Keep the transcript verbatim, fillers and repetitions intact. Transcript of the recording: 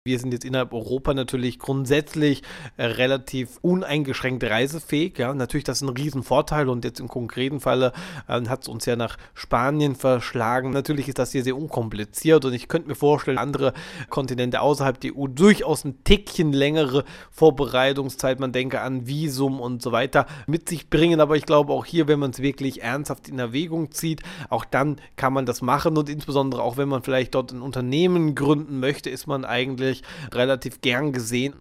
Wir sind jetzt innerhalb Europa natürlich grundsätzlich äh, relativ uneingeschränkt reisefähig. Ja, natürlich, das ist ein Riesenvorteil und jetzt im konkreten Falle äh, hat es uns ja nach Spanien verschlagen. Natürlich ist das hier sehr unkompliziert und ich könnte mir vorstellen, andere Kontinente außerhalb der E U durchaus ein Tickchen längere Vorbereitungszeit, man denke an Visum und so weiter, mit sich bringen. Aber ich glaube auch hier, wenn man es wirklich ernsthaft in Erwägung zieht, auch dann kann man das machen und insbesondere auch, wenn man vielleicht dort ein Unternehmen gründen möchte, ist man eigentlich relativ gern gesehen.